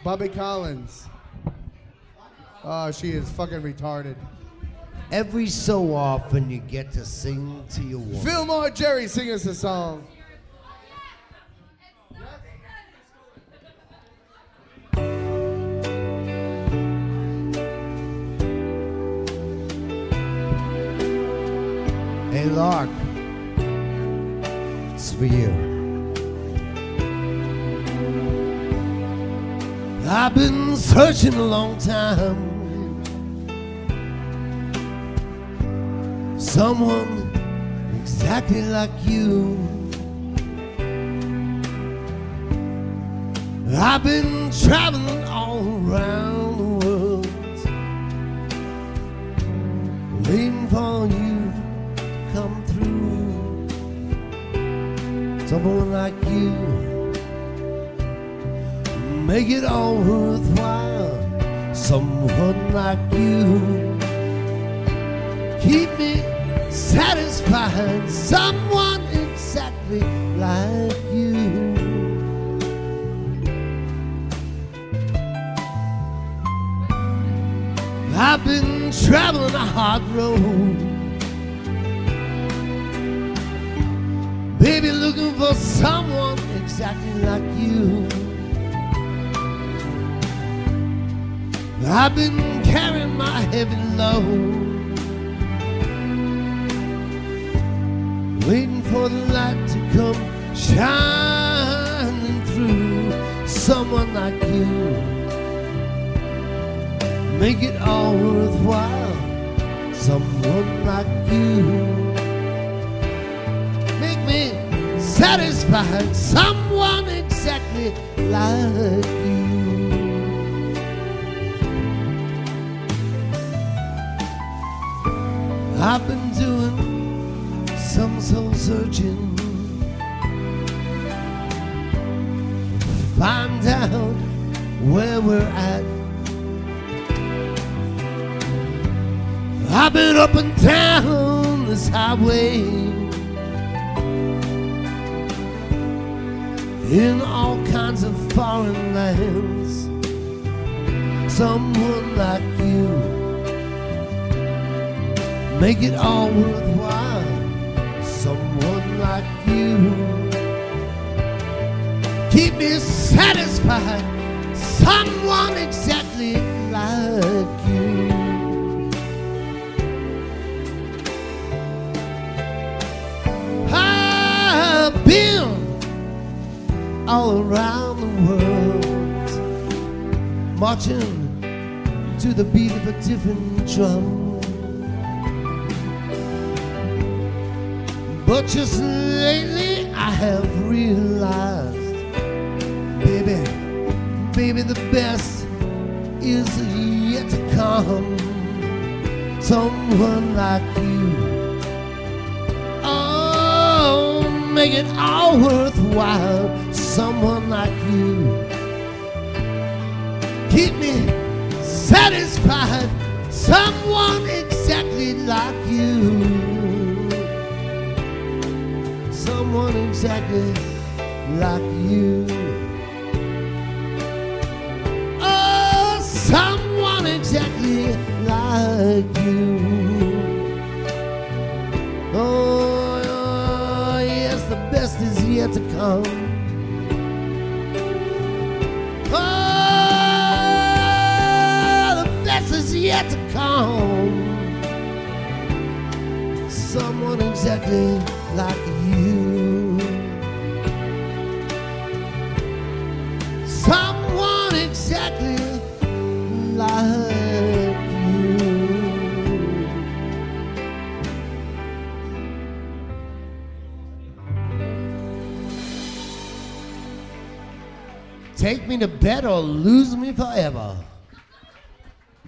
Bobby Collins. Oh, she is fucking retarded. Every so often you get to sing to your woman. Fillmore Jerry, sing us a song. Hey, Lark. It's for you. I've been searching a long time. Someone exactly like you. I've been traveling all around the world, waiting for you to come through. Someone like you, make it all worthwhile. Someone like you, keep me satisfied. Someone exactly like you. I've been traveling a hard road, baby, looking for someone exactly like you. I've been carrying my heavy load, waiting for the light to come shining through. Someone like you, make it all worthwhile. Someone like you, make me satisfied. Someone exactly like you. I've been doing some soul searching, find out where we're at. I've been up and down this highway, in all kinds of foreign lands. Someone like you, make it all worthwhile. Someone like you, keep me satisfied. Someone exactly like you. I've been all around the world, marching to the beat of a different drum. But just lately I have realized, baby, the best is yet to come. Someone like you, oh, make it all worthwhile. Someone like you, keep me satisfied. Someone exactly like you. Someone exactly like you. Oh, someone exactly like you. Oh, yes, the best is yet to come. Oh, the best is yet to come. Someone exactly like you. Someone exactly like you. Take me to bed or lose me forever.